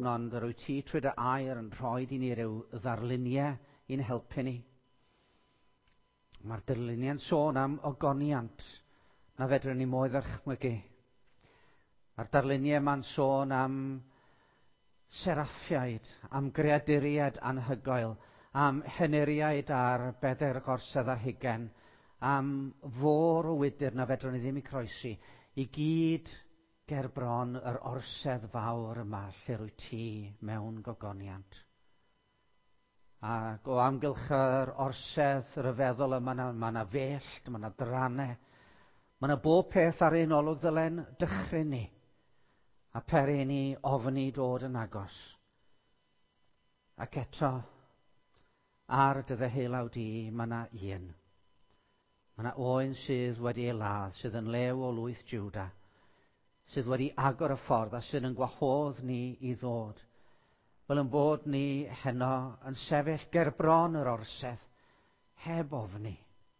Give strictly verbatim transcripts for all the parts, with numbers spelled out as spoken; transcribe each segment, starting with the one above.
ond yr wyt ti trwy dy air yn rhoi i ni ryw ddarluniau i'n helpu ni. Mae'r darluniau'n sôn am ogoniant na fedrwn ni modd ddychmygu. Mae'r darluniau ma'n sôn am seraffiaid, am greaduriaid anhygoel, am heneriaid ar bedair gorsedd ar hugain, am fôr o wydr na fedrwn ni ddim i croesi, i gyd ger bron yr orsedd fawr yma lle rwy ti mewn gogoniant. Ac o amgylch yr orsedd ryfeddol yma na, ma na fellt, ma na drannau, ma na bob peth ar ein olwg ddylen dychryn ni, a peri ni ofni dod yn agos. Ac eto, ar dy ddeheulawd i, ma na un. Ma na oen sydd wedi ei ladd, sydd yn lew o lwyth Jiwda, sydd wedi agor y ffordd a sydd yn gwahodd ni i ddod. Fel yn bod ni heno yn sefyll ger bron yr orsedd, heb ofni.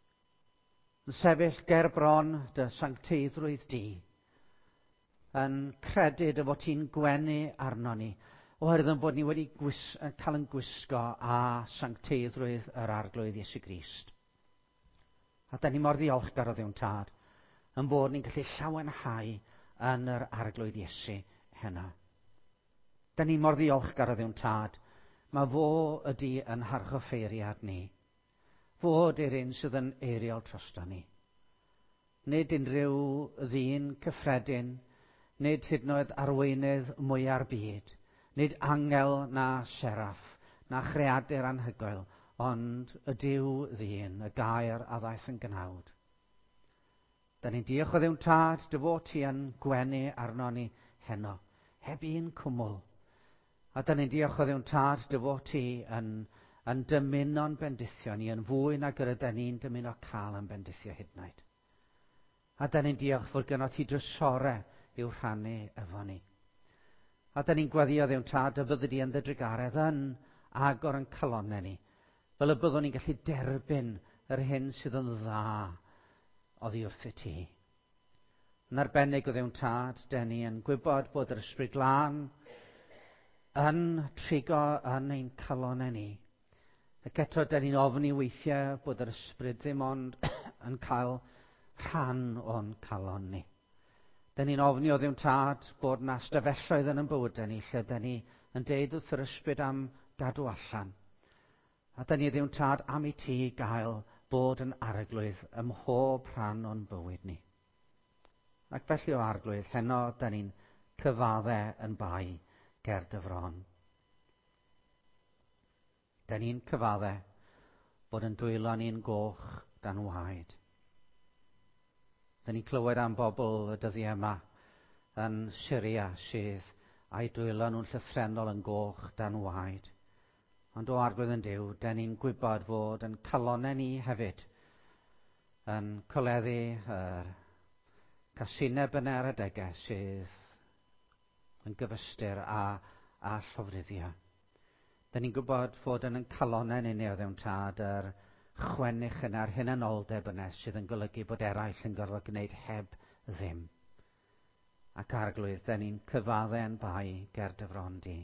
Yn sefyll ger bron dy sancteiddrwydd di, yn credu dy fod ti'n gwenu arno ni, oherwydd yn bod ni wedi gwis, cael yn gwisgo a sancteiddrwydd yr arglwydd Iesu Grist. A da ni mor ddiolchgar o Dduw Tad, yn bod ni'n gallu llawenhau yn yr arglwydd Iesu heno. Da ni mor ddiolchgar o Dduw Tad, mae fo ydy yn harchoffeiriad ni. Fo ydy'r un sydd yn eiriol trosto ni. Nid unrhyw ddyn cyffredin, nid hyd yn oed arweinydd mwyaf byd, nid angel na seraff, na chreadur anhygoel, ond y Duw ddyn, y gair a ddaeth yn gnawd. Da ni'n diolch o Dduw Tad, dy fod ti yn gwenu arno ni heno, heb un cwmwl. A da ni'n diolch o Dduw Tad, dy fod ti yn, yn dymuno'n bendithio ni, yn fwy na gyda ni'n dymuno cael yn bendithio hyd yn oed. A da ni'n diolch fod gyno ti drysorau i'w rhannu efo ni. A da ni'n gweddio Dduw Tad, y byddi di yn dy drigaredd yn agor yn calonnau ni, fel y byddwn ni'n gallu derbyn yr hyn sydd yn dda oddi wrth i ti. Yn arbennig o Dduw Tad, da ni yn gwybod bod yr ysbryd glân yn trigo yn ein calonnau ni. Ac eto da ni'n ofni weithiau bod yr ysbryd ddim ond yn cael rhan o'n calon ni. Da ni'n ofni o Dduw Tad bod na stafelloedd yn yn bywydau ni lle da ni yn deud wrth yr ysbryd am gadw allan. A da ni Dduw Tad am i ti gael bod yn arglwydd ym mhob rhan o'n bywyd ni. Ac felly o arglwydd, heno da ni'n cyfaddau yn bai ger dy fron. Da ni'n cyfaddau bod yn dwylo ni'n goch dan waed. Da ni'n clywed am bobl y dyddiau yma yn Syria sydd a'i dwylo nhw'n llythrenol yn goch dan waed. Ond o arglwydd yn Duw, da ni'n gwybod fod yn calonnau ni hefyd yn coleddu yr casineb yn yr adegau sydd yn gyfystyr a, a llofruddio. Da ni'n gwybod fod yn yn calonnau ni neu o Dduw Tad yr chwennych yn ar hunanoldeb yna sydd yn golygu bod eraill yn gorfod gwneud heb ddim. Ac arglwydd, da ni'n cyfaddau yn bai ger dy fron di.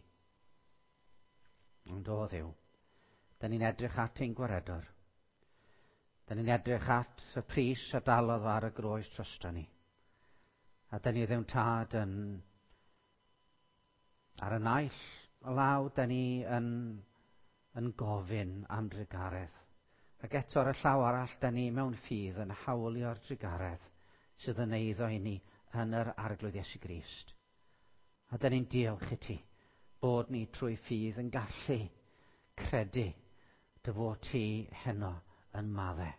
Ond o Dduw, da ni'n edrych at ein gwaredwr. Da ni'n edrych at y pris a dalodd ar y groes trosto ni. A da ni Dduw Tad yn ar y naill o law, da ni yn, yn gofyn am drigaredd. Ac eto ar y llaw arall, da ni mewn ffydd yn hawlio'r drigaredd sydd yn eiddo i ni yn yr arglwydd Iesu Grist. A da ni'n diolch i ti bod ni trwy ffydd yn gallu credu dy fod ti heno yn maddau.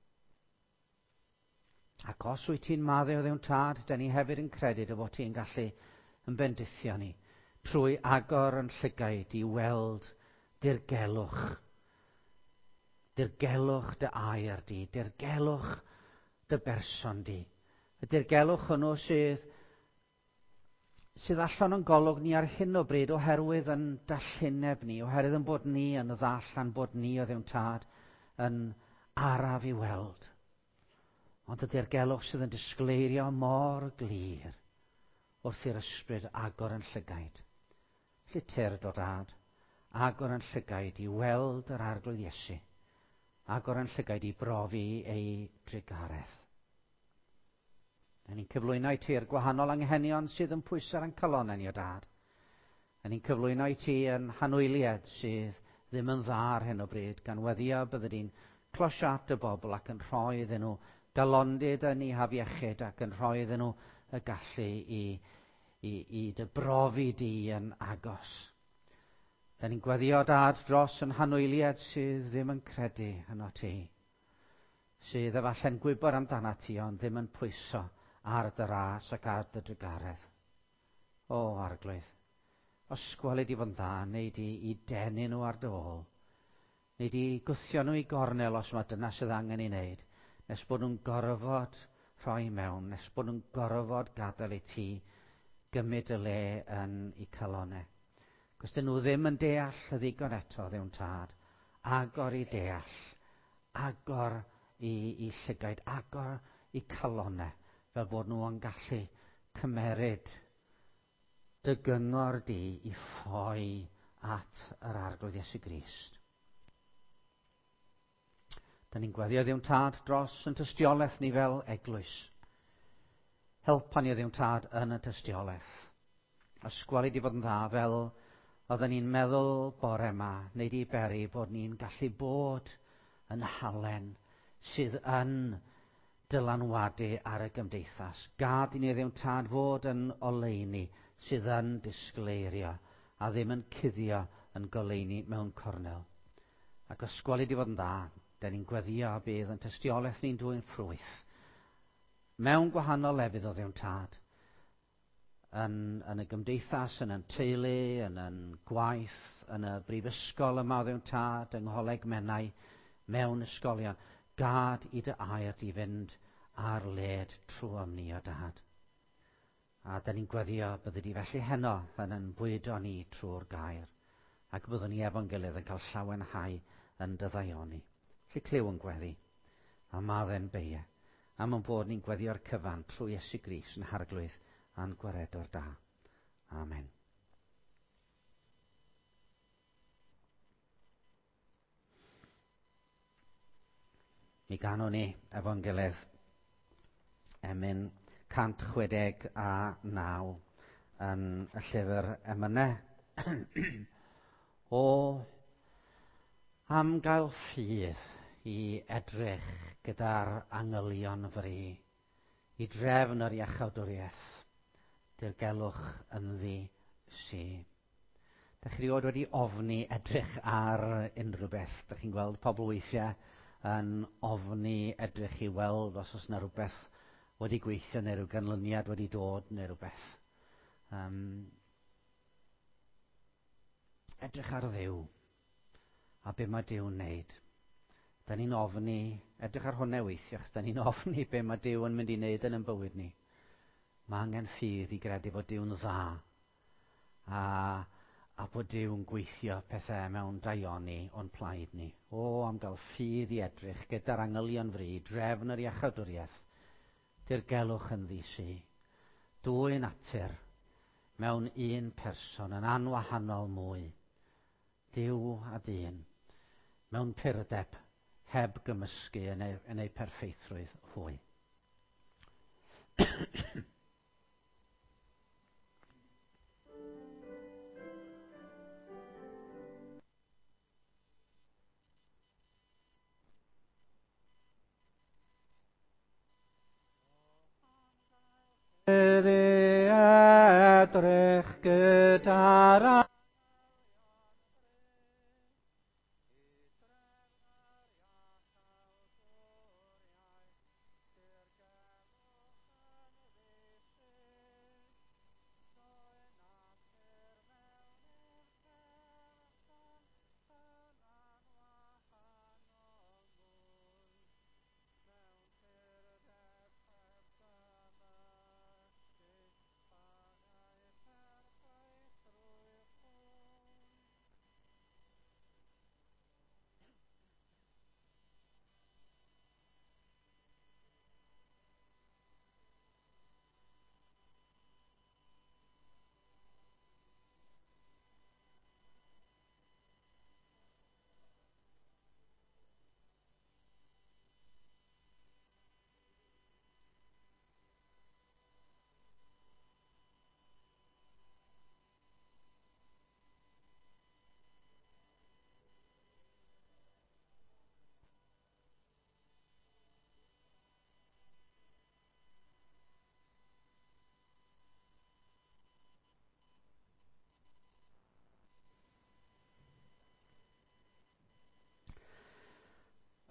Ac os wyt ti'n maddau o Dduw Tad, da ni hefyd yn credu dy fod ti'n gallu yn bendithio ni trwy agor yn llygaid i weld dirgelwch. Dirgelwch dy air di, dirgelwch dy berson di. Y dirgelwch hwnnw sydd sydd allan o'n golwg ni ar hyn o bryd oherwydd yn dallineb ni, oherwydd yn bod ni yn ddallan bod ni o Dduw Tad yn araf i weld. Ond y dirgelwch sydd yn disgleirio mor glir wrth i'r ysbryd agor yn llygaid. llytyrd o dad, agor yn llygaid i weld yr arglwydd Iesu, agor yn llygaid i brofi ei drigaraeth. Da ni'n cyflwyno i ti'r gwahanol anghenion sydd yn pwyso ar ein calonnau ni o dad. Da ni'n cyflwyno i ti yn hanwyliad sydd ddim yn dda ar hyn o bryd, gan weddio bydde di'n closio at y bobl ac yn rhoi iddyn nhw galondyd yn eu hafiechyd ac yn rhoi iddyn nhw y gallu i, i, i dy brofi di yn agos. Da ni'n gweddio dad dros yn hanwyliad sydd ddim yn credu yno ti, sydd efallai'n gwybod amdana ti ond ddim yn pwyso ar dy ras ac ar dy drygaredd. O arglwydd, osgweli di fo'n dda, neu di i denu nhw ar dy ôl, neu di gwthio nhw i gornel os mae dyna sydd angen i wneud, nes bod nhw'n gorfod rhoi mewn, nes bod nhw'n gorfod gadael i ti gymryd y le yn eu calonnau. Cos dyn nhw ddim yn deall y ddigon eto ddiwn tad, agor i deall, agor i, i llygaid, agor i calonnau, fel bod nhw yn gallu cymeryd dy gyngor di i ffoi at yr arglwydd Iesu Grist. Da ni'n gweddio ddiwn tad dros yn tystiolaeth ni fel eglwys. Helpa ni o ddiwn tad yn y tystiolaeth. Ysgweli di fod yn dda fel oedden ni'n meddwl bore yma, neu di beri bod ni'n gallu bod yn halen sydd yn dylanwadu ar y gymdeithas. Gad i ni ddiwn tad fod yn oleuni sydd yn disgleirio a ddim yn cuddio yn goleuni mewn cornel. Ac ysgweli di fod yn dda, da ni'n gweddio a bydd yn tystiolaeth ni'n dwy'n ffrwyth mewn gwahanol lefydd o ddiwn tad. Yn, yn y gymdeithas, yn y teulu, yn y gwaith, yn y brifysgol yma o ddiwn tad, yng Ngholeg Menai, mewn ysgolion. Gad i dy air di fynd ar led trwy am ni o dad. A da ni'n gweddio bydde di felly heno yn yn bwydo ni trwy'r gair, ac byddwn ni efo'n gilydd yn cael llawenhau yn dyddaioni. Lly cliw yn gweddi, a madden beie, am yn bod ni'n gweddio'r cyfan trwy Iesu Grist yn harglwydd a'n gwaredwr da. Amen. Mi ganwn ni efo'n gilydd emyn cant chwedeg a naw yn y llyfr emynau. O am gael ffydd i edrych gyda'r angylion fri, i drefn yr iachawdwriaeth, dirgelwch ynddi si. Dych chi riod wedi ofni edrych ar unrhyw beth. Dych chi'n gweld pobl weithiau yn ofni edrych i weld os oes yna rhywbeth wedi gweithio neu rhyw ganlyniad wedi dod neu rhywbeth. Um, edrych ar Dduw a be mae Duw'n wneud. Da ni'n ofni edrych ar hwnna weithio, achos da ni'n ofni be mae Duw yn mynd i wneud yn ein bywyd ni. Mae angen ffydd i gredu bod Duw'n dda a, a bod Duw'n gweithio pethau mewn daioni o'n plaid ni. O, am gael ffydd i edrych gyda'r angylion fri, drefn yr iachawdwriaeth, dirgelwch ynddi si. Dwy natur mewn un person yn anwahanol mwy. Duw a dyn mewn purdeb heb gymysgu yn ei, yn ei perffeithrwydd hwy. Edrych gyda'r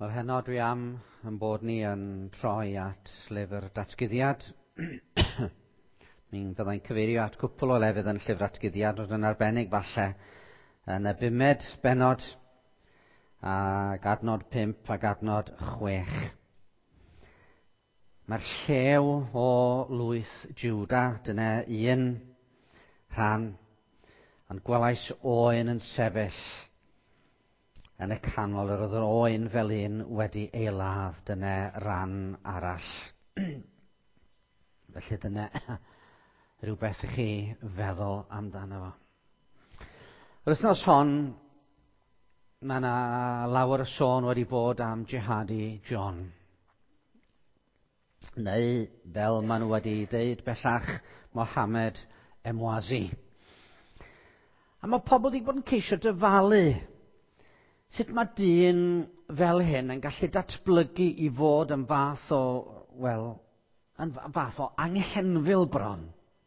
Wel, heno dwi am yn bod ni yn troi at lyfr datguddiad. Mi'n fyddai'n cyfeirio at cwpl o lefydd yn llyfr datguddiad, ond yn arbennig falle yn y bumed benod ac adnod pump ac adnod chwech. Mae'r llew o lwyth Jwda, dyna un rhan, ond gwelais oen yn sefyll yn y canol, yr oedd yr oen fel un wedi ei ladd, dyna ran arall. Felly dyna rhywbeth i chi feddwl amdano fo. Yr wythnos hon, mae yna lawer o sôn wedi bod am Jihadi John. Neu, fel maen nhw wedi deud bellach, Mohammed Emwazi. A mae pobl wedi bod yn ceisio dyfalu sut mae dyn fel hyn yn gallu datblygu i fod yn fath o, wel, yn fath o anghenfil bron.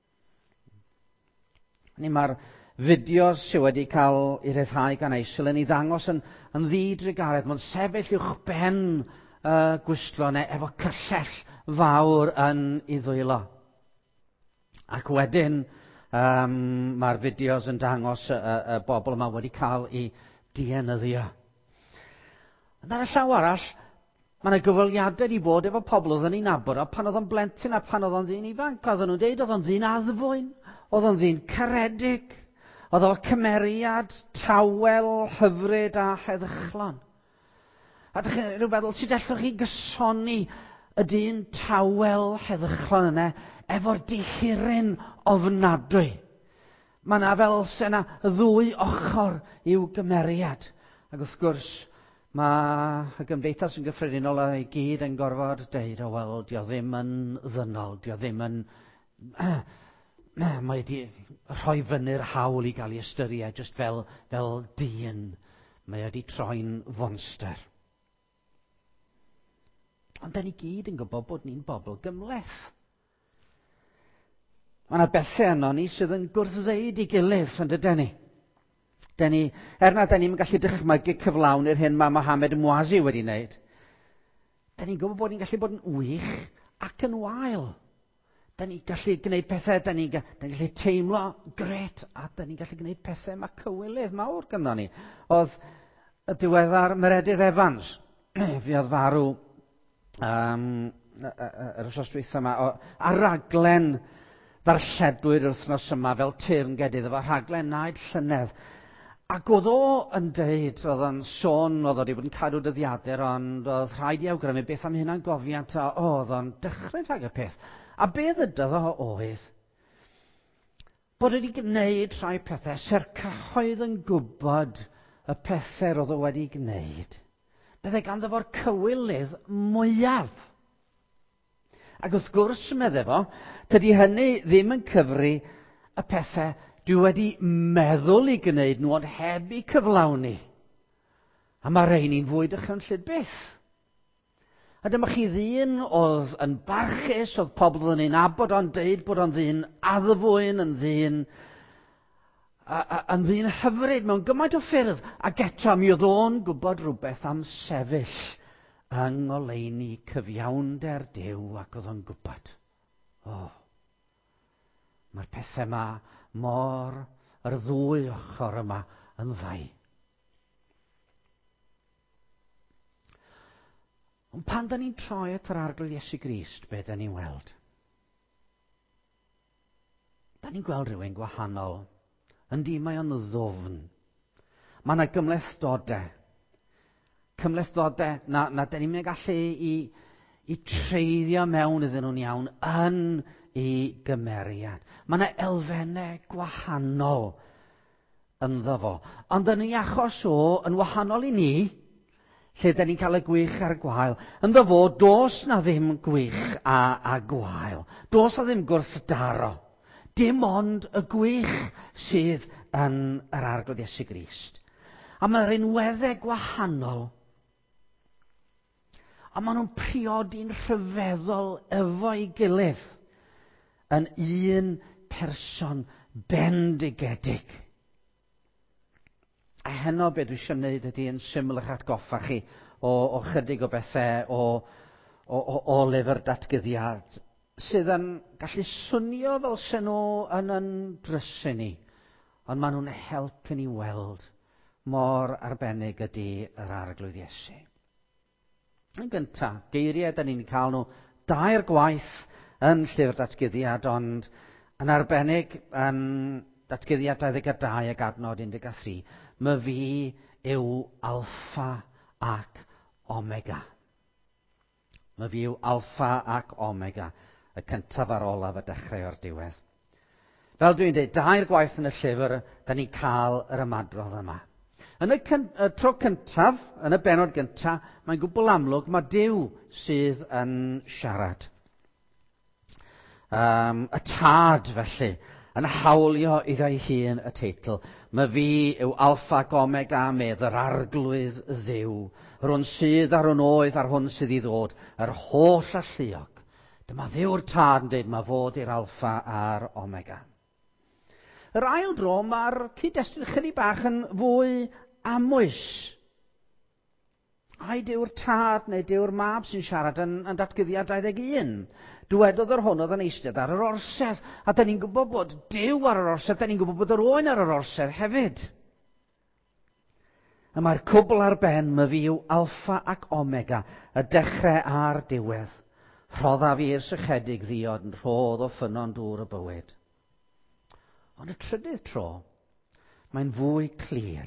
Ni mae'r fideos sydd wedi cael ei ryddhau gan Eisil yn ei ddangos yn, yn ddidrigaredd. Mae'n sefyll uwch ben uh, gwistlon efo cyllell fawr yn ei ddwylo. Ac wedyn um, mae'r fideos yn dangos y, y, y bobl yma wedi cael ei dienyddio. Ond ar y llaw arall, mae yna gyfweliadau wedi bod efo pobl oedd yn ei nabod o pan oedd o'n blentyn a pan oedd o'n ddyn ifanc. Oedden nhw'n deud oedd o'n ddyn addfwyn, oedd o'n ddyn caredig, oedd o'n cymeriad, tawel, hyfryd a heddychlon. A ydych chi'n rhyw feddwl, sut allwch chi gysoni y dyn tawel, heddychlon yna efo'r dihiryn ofnadwy? Mae yna fel sy'na ddwy ochr i'w gymeriad. Ac wrth gwrs, mae y gymdeithas yn gyffredinol i gyd yn gorfod deud, o wel, dio ddim yn ddynol, dio ddim yn... Mae wedi rhoi fyny'r hawl i gael ei ystyried just fel, fel dyn. Mae wedi troi'n fonster. Ond da ni gyd yn gwybod bod ni'n bobl gymleth. Mae yna bethau yno ni sydd yn gwrddweud i gilydd, yn dydyn ni. Da ni, er nad da ni'n gallu dychmygu cyflawni'r hyn mae Mohammed Emwazi wedi wneud, da ni'n gwybod bod ni'n gallu bod yn wych ac yn wael. Da ni'n gallu gwneud pethau, da ni'n gallu teimlo gret, a da ni'n gallu gwneud pethau mae cywilydd mawr gynno ni. Oedd y diweddar Meredydd Evans, fi oedd farw um, yr wythnos dwytha yma, ar raglen ddarlledwyr yr wythnos yma fel teyrngegydd, efo rhaglen Naid Llynedd. Ac oedd o yn deud, oedd o'n sôn, oedd o wedi bod yn cadw dyddiadur, ond oedd rhaid i awgrymu beth am hynna'n gofiant, a o, oedd o'n dychryn rhag y peth. A be ddydodd o oedd? Bod wedi gwneud rhai pethau, sy'r cyhoedd yn gwybod y pethau roedd o wedi gwneud. Byddai ganddo fo'r cywilydd mwyaf. Ac wrth gwrs, medde fo, tydi hynny ddim yn cyfri y pethau dwi wedi meddwl i gwneud nhw, ond heb i cyflawni. A mae rhain i'n fwy dychrynllyd byth. A dyma chi ddyn oedd yn barchus, oedd pobl yn ei nabod o'n deud bod o'n ddyn addfwyn, yn ddyn, a, a, yn ddyn hyfryd mewn gymaint o ffyrdd. Ac eto mi oedd o'n gwybod rhywbeth am sefyll yng ngoleuni cyfiawnder Duw, ac oedd o'n gwybod. O, mae'r pethau yma mor yr ddwy ochr yma yn ddau. Ond pan da ni'n troi at yr arglwydd Iesu Grist, be da ni'n weld? Da ni'n gweld rhywun gwahanol. Yndi, mae o'n ddwfn. Mae yna gymlethdodau. Cymlethdodau na, na da ni'n gallu i, i treiddio mewn iddyn nhw'n iawn yn ei gymeriad. Mae yna elfennau gwahanol ynddo fo. Ond yn ei achos o, yn wahanol i ni, lle da ni'n cael y gwych a'r gwael, ynddo fo, dos na ddim gwych a, a gwael. Dos na ddim gwrthdaro. Dim ond y gwych sydd yn yr arglwydd Iesu Grist. A mae'r rinweddau gwahanol, a maen nhw'n priodi'n rhyfeddol efo'i gilydd yn un person bendigedig. A heno beth dwi eisiau gwneud ydy yn syml eich atgoffa chi o, o chydig o bethau o, o, o, o lyfr datgyddiad sydd yn gallu swnio fel sy'n nhw yn yn drysu ni, ond maen nhw'n helpu ni weld mor arbennig ydy yr arglwydd Iesu. Yn gyntaf, geiriau, da ni'n cael nhw dair gwaith yn llyfr datgyddiad, ond yn arbennig yn datgyddiad dau ddeg dau ag adnod un deg tri. My fi yw alffa ac omega. My fi yw alffa ac omega, y cyntaf ar olaf y dechrau o'r diwedd. Fel dwi'n dweud, dair gwaith yn y llyfr, da ni'n cael yr ymadrodd yma. Yn y, cyn, y tro cyntaf, yn y benod gyntaf, mae'n gwbl amlwg, mae Duw sydd yn siarad. Um, y tad, felly, yn hawlio iddo ei hun y teitl. My fi yw alffa ac omega, medd yr arglwydd Dduw. Yr hwn sydd ar hwn oedd ar hwn sydd i ddod, yr holl alluog. Dyma Dduw'r tad yn dweud, mae fod i'r alffa a'r omega. Yr ail dro, mae'r cyd-destun chydig bach yn fwy amwys. Ai Dyw'r tad neu Dyw'r mab sy'n siarad yn, yn datgyddiad dau ddeg un. Dwedodd yr hwn oedd yn eistedd ar yr orsedd, a da ni'n gwybod bod Duw ar yr orsedd, da ni'n gwybod bod yr oen ar yr orsedd hefyd. A mae'r cwbl ar ben, my fi yw alffa ac omega, y dechrau a'r diwedd. Rhodda fi'r sychedig ddiod yn rhodd o ffynon dŵr y bywyd. Ond y trydydd tro, mae'n fwy clir.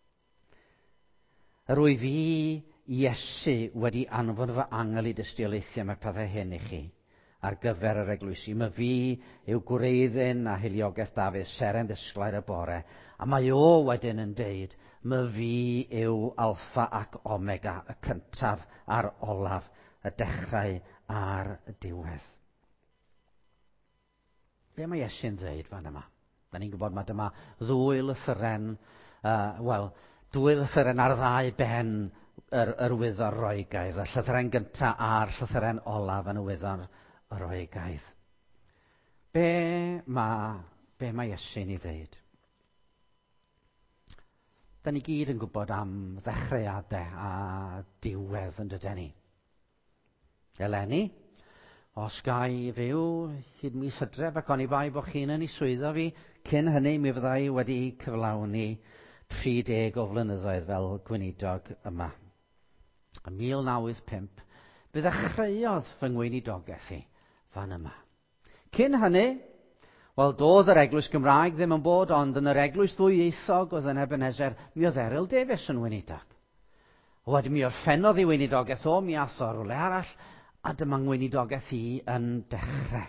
Yr wyf fi, Iesu, wedi anfon fy angel i dystiolaethu am y pethau hyn i chi, ar gyfer yr eglwysi. My fi yw gwreiddyn a hiliogaeth Dafydd, seren ddisglair y bore. A mae o wedyn yn deud, my fi yw alffa ac omega, y cyntaf a'r olaf, y dechrau a'r diwedd. Be mae Iesu'n dweud fan yma? Da ni'n gwybod mae dyma ddwy lythyren, uh, wel, dwy lythyren ar ddau ben yr, yr wyddor Roegaidd, y llythyren gyntaf a'r llythyren olaf yn y wyddor Roegaidd. Be mae, be mae Iesu'n ei ddeud? Da ni gyd yn gwybod am ddechreuadau a diwedd yn dydyn ni. Eleni, os ga i fyw hyd mis Hydref ac oni bai bod chi'n yn ei swyddo fi, cyn hynny mi fyddai wedi cyflawni tri deg o flynyddoedd fel gweinidog yma. Yn mil naw wyth pump, fe ddechreuodd fy ngweinidogaeth i fan yma. Cyn hynny, wel, doedd yr eglwys Gymraeg ddim yn bod, ond yn yr eglwys ddwyieithog oedd yn Ebenezer, mi oedd Eryl Davies yn weinidog. Wedyn mi orffennodd ei weinidogaeth o, mi ath o rwle arall, a dyma ngweinidogaeth i yn dechrau.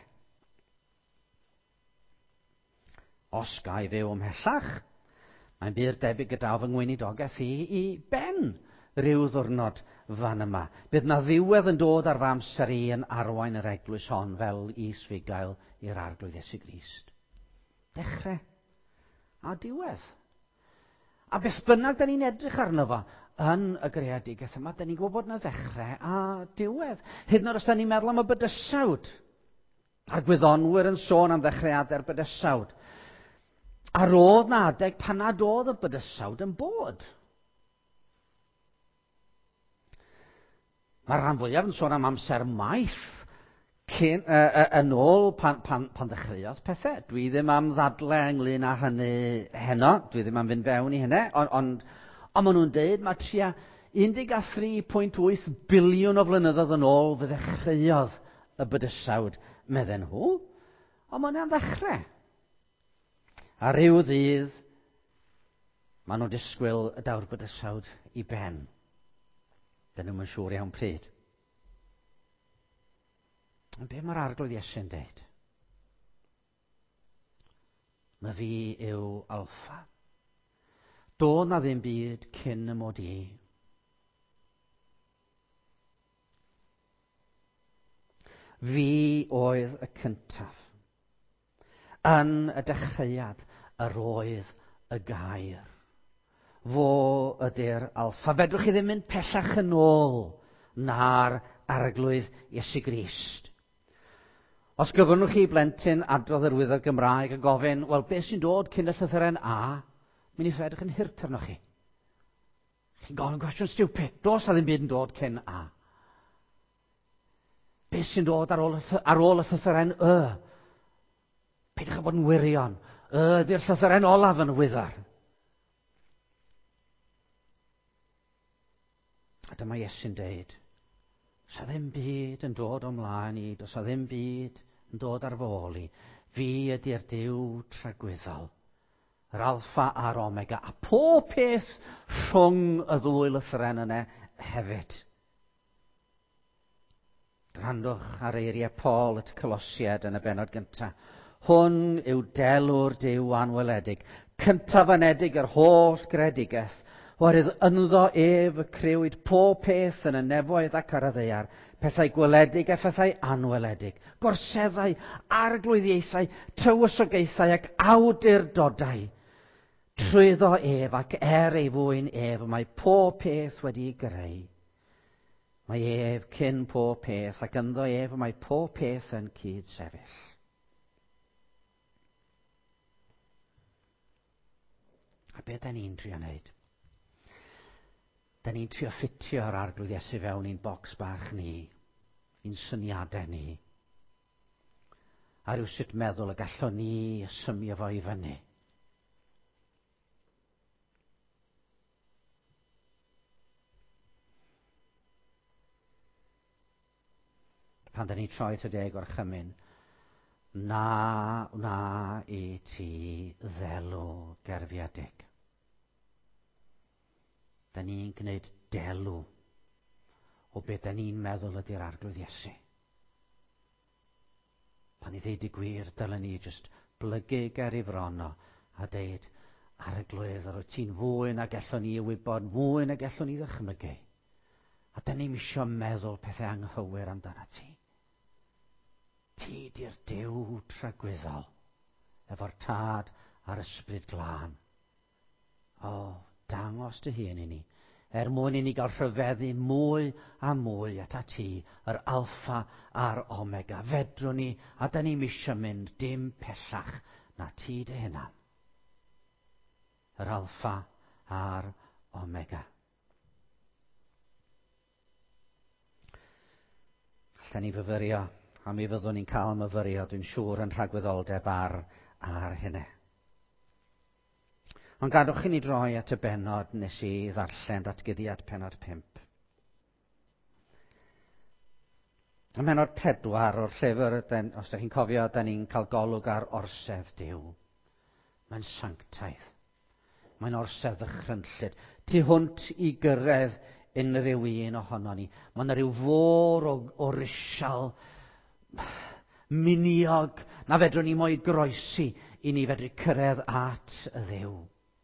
Os ga i fyw ymhellach, mae'n byr debyg gyda fy ngweinidogaeth i i ben ryw ddwrnod fan yma. Bydd na ddiwedd yn dod ar fy amser i yn arwain yr eglwys hon fel is-fugail i'r arglwydd Iesu Grist. Dechrau a diwedd. A beth bynnag da ni'n edrych arno fo yn y greadigaeth yma, da ni'n gwybod na ddechrau a diwedd. Hyd yn oed os da ni'n meddwl am y bydysawd. A gwyddonwyr yn sôn am ddechreuadau'r bydysawd. A roedd na adeg pan nad oedd y bydysawd yn bod. Mae'r rhan fwyaf yn sôn am amser maith cyn, uh, uh, yn ôl pan, pan, pan ddechreuodd pethau. Dwi ddim am ddadlau ynglyn â hynny heno, dwi ddim am fynd fewn i hynny, ond on, on maen nhw'n dweud mae tua un deg tri pwynt wyth biliwn o flynyddoedd yn ôl fe ddechreuodd y bydysawd, medden nhw, ond maen nhw'n ddechrau. A ryw ddydd, maen nhw'n disgwyl y dawr bydysawd i ben. Dyn nhw'n siŵr iawn pryd. Ond be mae'r arglwydd Iesu'n deud? My fi yw alffa. Do na ddim byd cyn y mod i. Fi oedd y cyntaf. Yn y dechreuad, yr oedd y gair. Fo ydy'r alffa. Fedrwch chi ddim mynd pellach yn ôl na'r arglwydd Iesu Grist. Os gyfynnwch chi blentyn adrodd yr wyddor Gymraeg a gofyn, wel, beth sy'n dod cyn y llythyren A, mynd i ffedrych yn hirt arnoch chi. Chi'n gofyn gwestiwn stupid. Dos a ddim byd yn dod cyn a. Beth sy'n dod ar ôl, ar ôl y llythyren y? Peidiwch â bod yn wirion. Y di'r llythyren olaf yn wyddar. A dyma Iesu'n deud, sa ddim byd yn dod o'mlaen i, dos a ddim byd yn dod ar fôl i. Fi ydy'r Duw tragwyddol, yr alffa a'r omega, a pob peth rhwng y ddwy lythyren yna hefyd. Grandwch ar eiriau Paul at y Colosied yn y bennod gyntaf. Hwn yw delw'r Duw anweledig, cyntaf anedig yr holl gredigeth, oherwydd ynddo ef y criwyd pob peth yn y nefoedd ac ar y ddaear, pethau gweledig a phethau anweledig, gorseddau, arglwyddiaethau, tywysogaethau ac awdurdodau. Trwyddo ef ac er ei fwyn ef, mae pob peth wedi'i greu. Mae ef cyn pob peth ac ynddo ef mae pob peth yn cyd sefyll. A beth da ni'n trio wneud? Da ni'n trio ffitio ar arglwydd Iesu fewn i'n bocs bach ni, i'n syniadau ni. A rywsut meddwl y gallwn ni ysymio fo i fyny. Pan da ni'n troi to deg o'r chymyn, na, na i ti ddelw gerfiadig. Da ni'n gwneud delw o beth da ni'n meddwl ydy'r arglwydd Iesu. Pan i ddeud i gwir, dylen ni jyst blygu ger i frono a deud, arglwydd, ar wyt ti'n fwy na gallwn ni wybod, fwy na gallwn ni ddychmygu. A da ni'n isio meddwl pethau anghywir amdana ti. Ti di'r Duw tragwyddol, efo'r tad a'r ysbryd glân. O, dangos dy hun i ni, er mwyn i ni gael rhyfeddu mwy a mwy ata ti, yr alffa a'r omega. Fedrwn ni, a da ni'n isio mynd dim pellach na ti dy hunan. Yr alffa a'r omega. Allen ni fyfyrio, a mi fyddwn ni'n cael myfyrio, dwi'n siŵr, yn rhagwyddoldeb ar, ar hynny. Ond gadwch i ni droi at y bennod nes i ddarllen datguddiad pennod pump. Y bennod pedwar o'r llyfr, den, os ydych chi'n cofio, da ni'n cael golwg ar orsedd Duw. Mae'n sanctaidd. Mae'n orsedd ddychrynllyd. Tu hwnt i gyrraedd unrhyw un ohono ni. Mae yna ryw fôr o, o risial miniog na fedrwn ni mo'i groesi i ni fedru cyrraedd at y Dduw.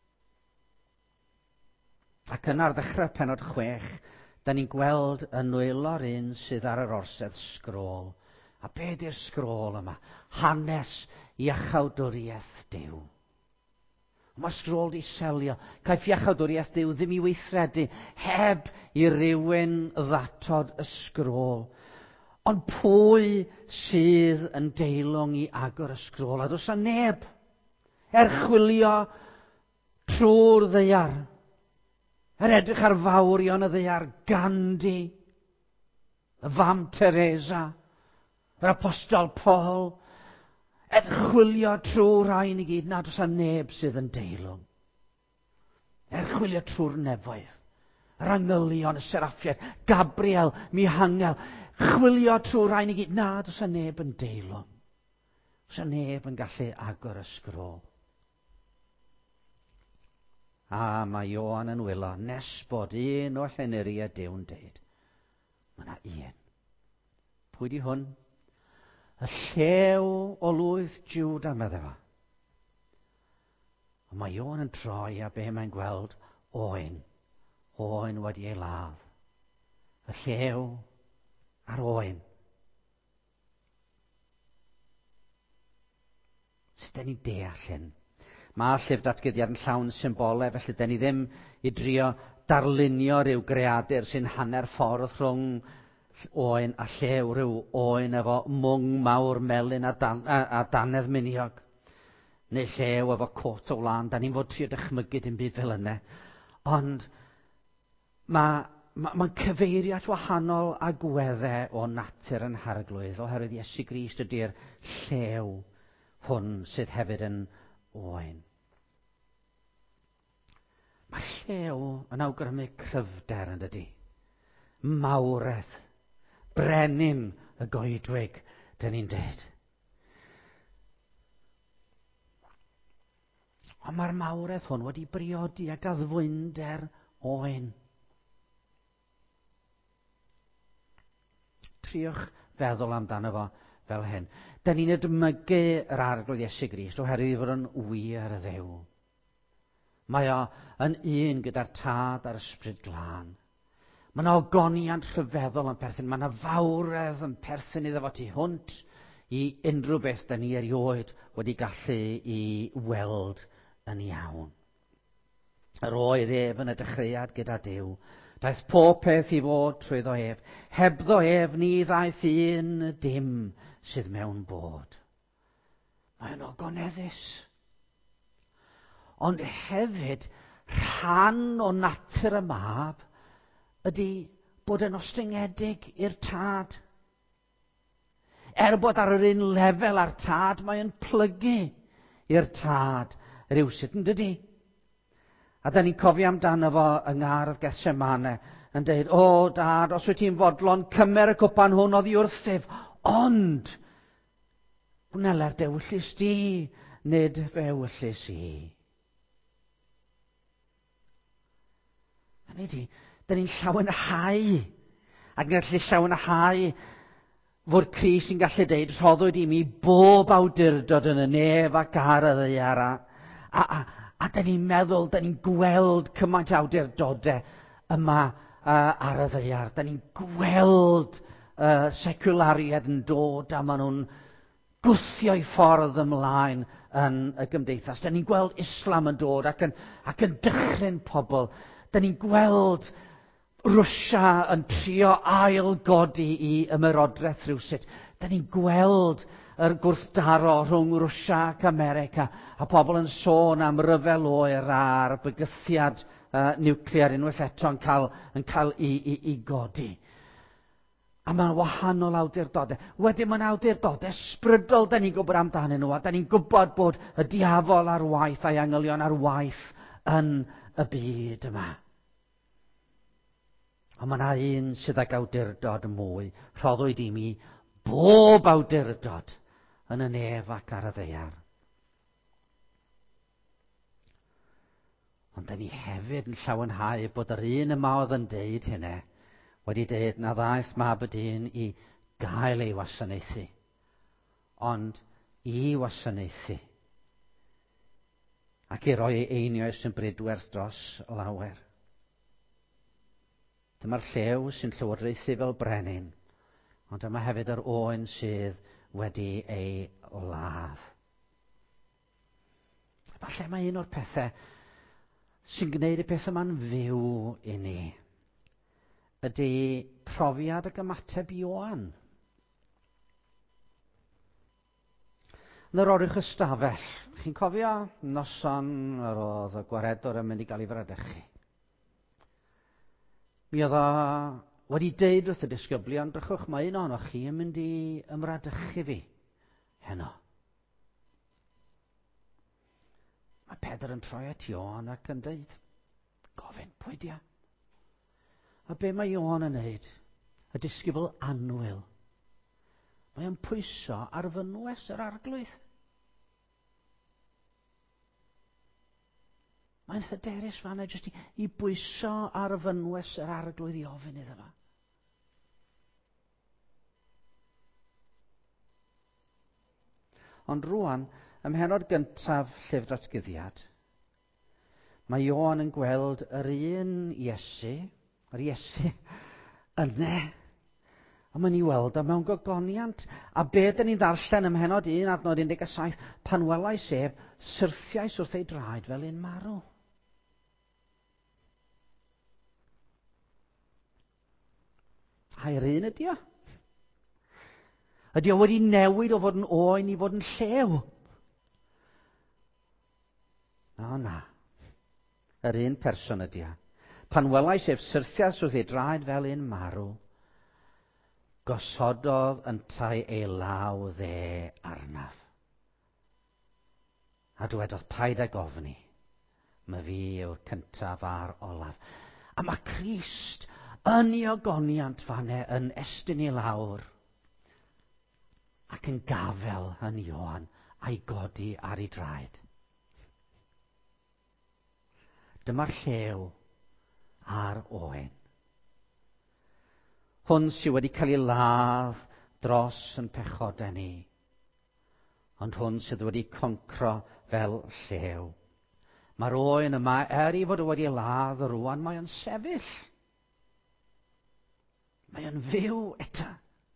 Ac yna ar ddechrau pennod chwech, da ni'n gweld y nwylo'r un sydd ar yr orsedd sgrôl. A be di'r sgrôl yma? Hanes iachawdwriaeth Duw. Mae sgrôl di selio. Caiff iachawdwriaeth Duw ddim i weithredu heb i rywun ddatod y sgrôl. Ond pwy sydd yn deilwng i agor y sgrôl? A does 'na neb. Er chwilio trwy'r ddaear. Er edrych ar fawrion y ddaear, Gandhi, y fam Teresa, yr apostol Paul, er chwilio trwy'r rhain i gyd, na does 'na neb sydd yn deilwng. Er chwilio trwy'r nefoedd, yr angylion, y seraffiaid, Gabriel, Mihangel, chwilio trwy'r rhain i gyd, na does 'na neb yn deilwng. Does 'na neb yn gallu agor y sgrôl. A mae Ioan yn wylo, nes bod un o heneriau Duw'n deud, mae yna un. Pwy di hwn? Y llew o lwyth Jiwda, medde fo. Mae Ioan yn troi a be mae'n gweld, oen. Oen wedi ei ladd. Y llew a'r oen. Sut da ni'n deall hyn? Mae llyfr datguddiad yn llawn symbolau, felly da ni ddim i drio darlunio ryw greadur sy'n hanner ffordd rhwng oen a llew, ryw oen efo mwng mawr melyn a, dan, a, a danedd miniog. Neu llew efo cot o wlan, da ni'n fod trio dychmygu dim byd fel yna. Ond Mae ma, ma cyfeirio at wahanol agweddau o natur yn harglwydd oherwydd Iesu Grist ydy'r llew hwn sydd hefyd yn oen. Mae llew yn awgrymu cryfder yn dydy. Mawredd, brenin y goedwig, dyn ni'n dweud. Ond mae'r mawredd hwn wedi briodi ac addfwynder oen. Triwch feddwl amdano fo fel hyn. Dyn ni'n edmygu yr arglwydd Iesu Grist oherwydd fod yn wir y Dduw. Mae o yn un gyda'r Tad a'r Ysbryd Glân. Mae yna ogoniant rhyfeddol yn perthyn. Mae yna fawredd yn perthyn iddo fo tu hwnt i unrhyw beth dyn ni erioed wedi gallu i weld yn iawn. Yr oedd ef yn y dechreuad gyda Duw. Daeth pob peth i fod trwyddo ef. Hebddo ef ni ddaeth un dim sydd mewn bod. Mae'n ogoneddus. Ond hefyd rhan o natur y mab ydy bod yn ostyngedig i'r Tad. Er bod ar yr un lefel â'r Tad, mae'n plygu i'r Tad rywsut yn dydy. A da ni'n cofio amdano fo yng ngardd Gethsemane yn dweud, o Dad, os wyt ti'n fodlon, cymer y cwpan hwn oddi wrthyf, ond wnele'r dewyllus di, nid fe wyllus i. Hynny di, da ni'n llawenhau, ac yn gallu llawenhau fod Crist yn gallu deud, rhoddwyd i mi bob awdurdod yn y nef ac ar y ddaear. A, a, a, a da ni'n meddwl, da ni'n gweld cymaint awdurdodau yma uh, ar y ddaear. Da ni'n gweld uh, seculariad yn dod a maen nhw'n gwthio i ffordd ymlaen yn y gymdeithas. Da ni'n gweld Islam yn dod ac yn, ac yn dychryn pobl. Da ni'n gweld Rwsia yn trio ail-godi i ymerodraeth rywsut. Da ni'n gweld yr gwrthdaro rhwng Rwsia ac America a pobl yn sôn am ryfel oer a'r bygythiad uh, niwclear unwaith eto yn cael, yn cael i, i, i godi. A mae'n wahanol awdurdodau. Wedyn mae'n awdurdodau ysbrydol da ni'n gwybod amdanyn nhw a da ni'n gwybod bod y diafol ar waith a'i angylion ar waith yn y byd yma. Ond mae yna un sydd ag awdurdod mwy. Rhoddwyd i mi bob awdurdod yn y nef ac ar y ddaear. Ond da ni hefyd yn llawenhau bod yr un yma oedd yn deud hynny wedi deud na ddaeth mab y dyn i gael ei wasanaethu, ond i wasanaethu, ac i roi ei einioes yn brydwerth dros lawer. Dyma'r llew sy'n llywodraethu fel brenin, ond dyma hefyd yr oen sydd wedi ei ladd. Falle mae un o'r pethau sy'n gwneud y peth yma'n fyw i ni ydy profiad ac ymateb Ioan. Yn yr oruch ystafell, chi'n cofio noson yr oedd y gwaredwr yn mynd i gael ei fradychu. Mi oedd o wedi deud wrth y disgyblion, drychwch, mae un ohonoch chi yn mynd i ymradychu fi heno. Mae Pedr yn troi at Ioan ac yn deud, gofyn, pwy dia? A be mae Ioan yn neud? Y disgybl annwyl. Mae o'n pwyso ar fynwes yr arglwydd. Mae'n hyderus fanna jyst i, i bwyso ar fynwes yr arglwydd i ofyn iddo fo. Ond rŵan, ym mhenod gyntaf llyfr datguddiad, mae Ioan yn gweld yr un Iesu, yr Iesu yne, a mae'n ei weld o mewn gogoniant. A be dyn ni'n ddarllen ym mhenod un adnod un deg saith, pan welais ef syrthiais wrth ei draed fel un marw. A'r un ydi o. Ydi o wedi newid o fod yn oen i fod yn llew? O na. Yr un person ydi o. Pan welais ef syrthias wrth ei draed fel un marw, gosododd yntai ei law dde arnaf. A dwedodd paid ag ofni, mae fi yw'r cyntaf a'r olaf. A mae Crist yn ei ogoniant fanne yn estyn i lawr ac yn gafel yn Ioan a'i godi ar ei draed. Dyma'r llew a'r oen. Hwn sydd wedi cael ei ladd dros yn pechodau ni, ond hwn sydd wedi concro fel llew. Mae'r oen yma, er i fod wedi ladd rwan, mae o'n sefyll. Mae o'n fyw eto.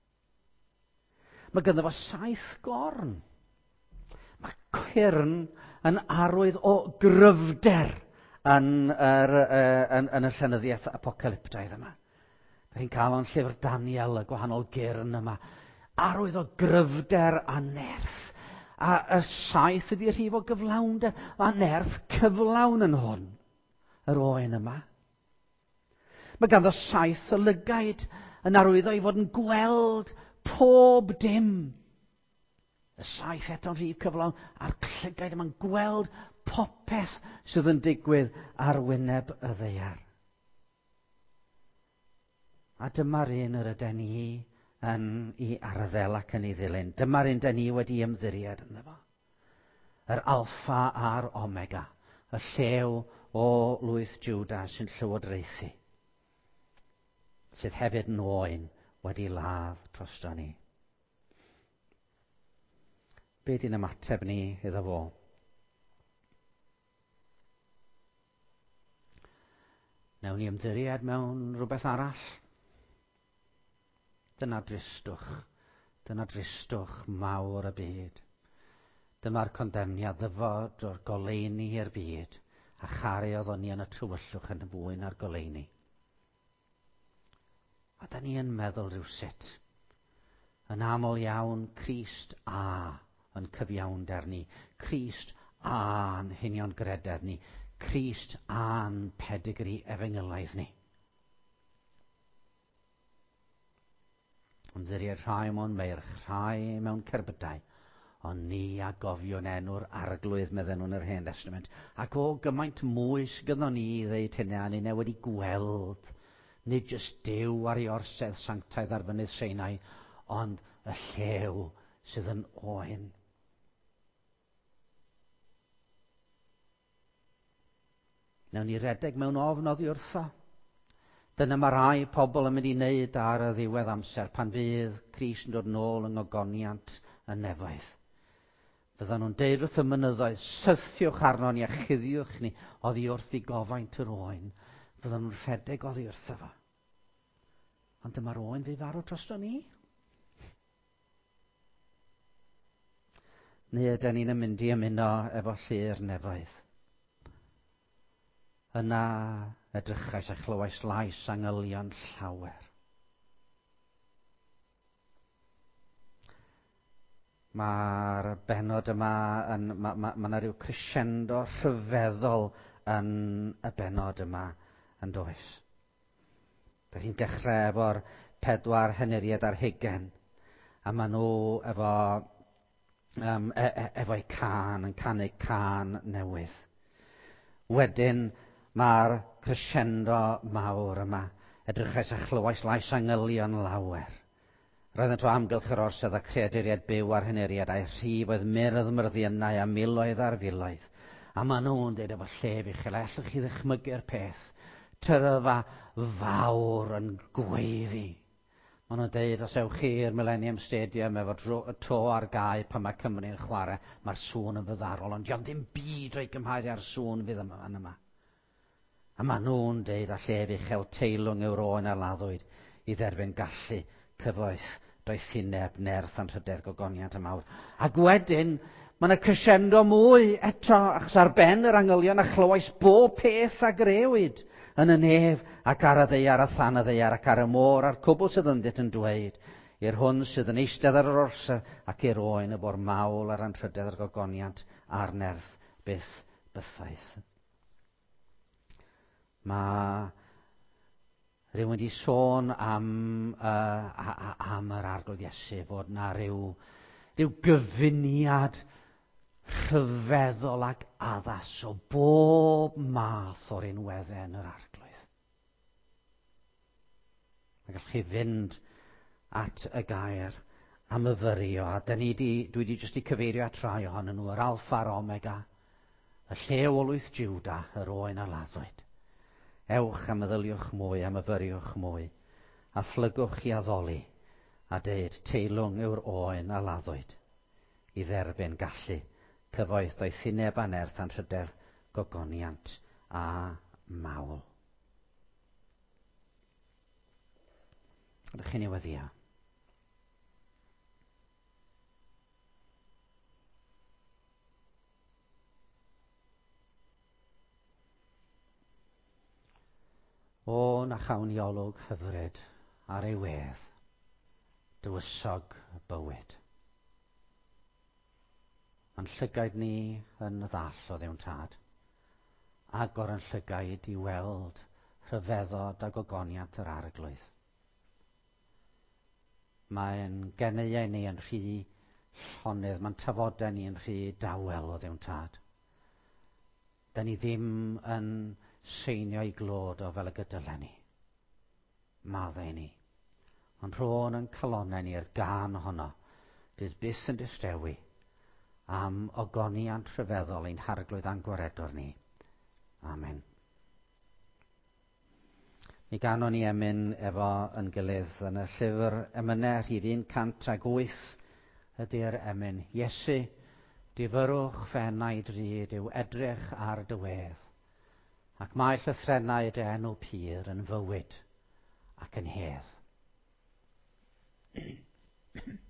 Mae ganddo fo saith gorn. Mae cyrn yn arwydd o gryfder yn, yr, uh, yn, yn y llenyddiaeth apocalyptaidd yma. Da chi'n cael o'n llyfr Daniel, y gwahanol gyrn yma. Arwydd o gryfder a nerth. A y saith ydi rhif o gyflawnder. A nerth cyflawn yn hwn. Yr oen yma. Mae ganddo saith o lygaid yn arwyddo i fod yn gweld pob dim. Y saith eto'n rhif cyflawn a'r llygaid yma'n gweld popeth sydd yn digwydd ar wyneb y ddaear. A dyma'r un yr ydyn ni yn ei arddel ac yn ei ddilyn. Dyma'r un dyn ni wedi ymddiried ynddo fo. Yr alffa a'r omega. Y llew o lwyth Jwda sy'n llywodraethu. Sydd hefyd yn oen wedi ladd drosto ni. Be di'n ymateb ni iddo fo? Nawn ni ymddiried mewn rhywbeth arall. Dyna dristwch. Dyna dristwch mawr y byd. Dyma'r condemniad ddyfod o'r goleuni i'r byd, a chariodd o'n ni yn y tywyllwch yn fwy na'r goleuni. A da ni yn meddwl rywsut, yn aml iawn, Crist a yn cyfiawnder ni, Crist a'n hunion grededd ni, Crist a'n pedigri efengylaidd ni. Ond ddyried rhai mewn meirch, rhai mewn cerbydau, ond ni a gofion enw'r arglwydd medden nhw'n yr Hen Testament. Ac o gymaint mwy sydd gyda ni i ddeud hynny, a ni ne wedi gweld, nid jyst Duw ar ei orsedd sanctaidd ar fynydd Sinai, ond y llew sydd yn oen. Nawn ni redeg mewn ofn oddi wrtho. Dyna mae rai pobl yn mynd i wneud ar y ddiwedd amser pan fydd Crist yn dod nôl yng ngogoniant y nefoedd. Fyddan nhw'n deud wrth y mynyddoedd, sythiwch arno ni a chuddiwch ni oddi wrth i gofaint yr oen. Fyddan nhw'n rhedeg oddi wrtho fo. Ond dyma'r oen fi farw drosto ni. Neu ydyn ni'n mynd i ymuno efo llu'r nefoedd. Yna edrychais a chlywais lais angylion llawer. Mae'r benod yma, yn, ma, ma, ma 'na ryw crescendo rhyfeddol yn y benod yma yn does. Da chi'n dechrau efo'r pedwar hyneriad ar hugain, a maen nhw efo, um, e, e, efo'u cân, yn canu cân newydd. Wedyn mae'r crescendo mawr yma, edrychais a chlywais lais angylion lawer. Roedd yn to amgylch yr orsedd a creaduriad byw ar hyneriad a'i rhif oedd myrdd myrddionau a miloedd ar filoedd. A maen nhw'n dweud efo llef uchel, allwch chi ddychmygu'r peth, tyrfa fawr yn gweiddi. Maen nhw'n dweud, os ewch chi'r Millennium Stadium efo to ar gau pan mae Cymru'n chwarae, mae'r sŵn yn fyddarol, ond diolch ddim byd o'i gymharu â'r sŵn fydd yma yn yma. A maen nhw'n dweud a llef uchel teilwng yw'r oen a laddwyd i dderbyn gallu cyfoeth doethineb nerth anrhydedd gogoniant y mawr. Ac wedyn, mae yna crescendo mwy eto, achos ar ben yr angylion a chlywais bob peth a grewyd yn y nef ac ar y ddeiar a than y ddeiar ac ar y môr a'r cwbl sydd ynddynt yn dweud i'r hwn sydd yn eistedd ar yr orsedd ac i'r oen y bor mawl ar anrhydedd ar gogoniant a'r nerth byth bythaeth. Mae Rwy'n wedi sôn am, uh, am yr arglwydd Iesu, bod na ryw, ryw gyfuniad rhyfeddol ac addas o bob math o'r unweddau yn yr arglwydd. Mae gallwch chi fynd at y gair am yfyrio, a dyn ni di, dwi wedi jyst i cyfeirio at rai ohonyn nhw, yr alfa a'r omega, y llew olwyth Jiwda, yr oen a laddwyd. Ewch a meddyliwch mwy, a myfyriwch mwy, a phlygwch i addoli, a deud teilwng yw'r oen a laddwyd, i dderbyn gallu, cyfoeth do'i thineb anerth anrhydedd, gogoniant a mawl. Ydych chi'n newyddio? O na chawniolwg hyfryd ar ei wedd, dywysog bywyd. Mae'n llygaid ni yn ddall o ddiwn tad, agor yn llygaid i weld rhyfeddod a gogoniant yr arglwydd. Mae'n geneuau ni yn rhy llonydd, mae'n tafodau ni yn rhy dawel o ddiwn tad. Da ni ddim yn seinio i glod o fel y gydylen ni. Maddau ni. Ond rhôn yn calonau ni i'r gan honno, fydd byth yn distewi am ogoniant rhyfeddol ein harglwydd angwaredwr ni. Amen. Mi ganon ni emyn efo yn gilydd yn y llyfr emynau rhif un cant ag wyth ydy'r emyn Iesu, difyrwch ffennau drud yw edrych ar dy wedd, ac mae llythrennau dy enw pur yn fywyd ac yn hedd.